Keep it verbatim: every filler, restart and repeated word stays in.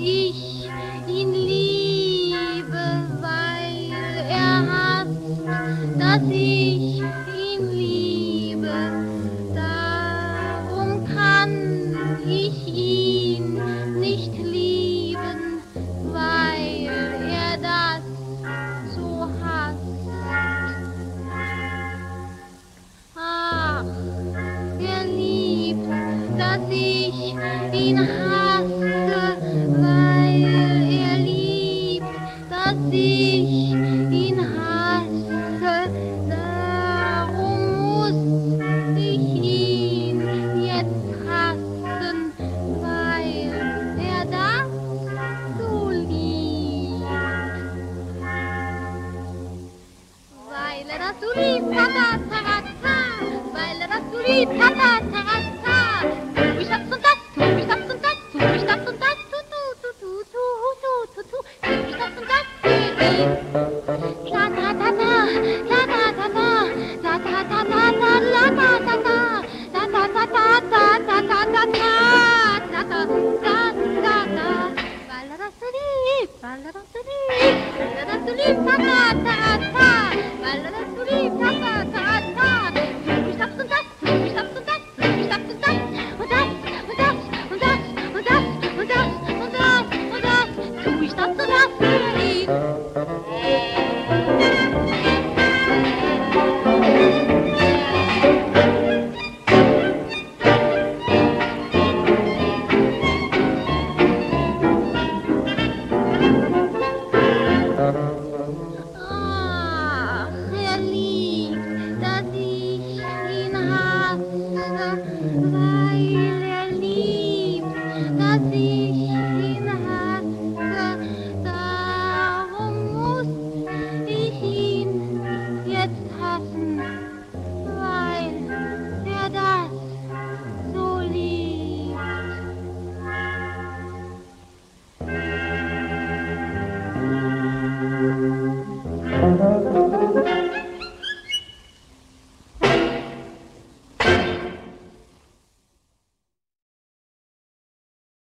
ich ihn liebe, weil er hasst, dass ich ihn liebe. Darum kann ich ihn nicht lieben, weil er das so hasst. Ach, er liebt, dass ich ihn hasse, weil er liebt, dass ich ihn hasse. Darum muss ich ihn jetzt hassen, weil er das so liebt. Weil er das so liebt, Tata, Tarata, weil er das so liebt, Tata, Tarata. Tu ich das und das, tu ich das und das, tu ich das und das, tu, tu, tu, tu, tu, tu, tu, tu, tu ich das und das für ihn. La ta ta ta, la ta ta ta, la ta ta ta ta, la ta ta ta, la ta ta ta ta, ta ta ta ta, ta ta ta ta ta. Weil er das so liebt, weil er das so liebt, weil er das so liebt, Tata, Tarata, weil er das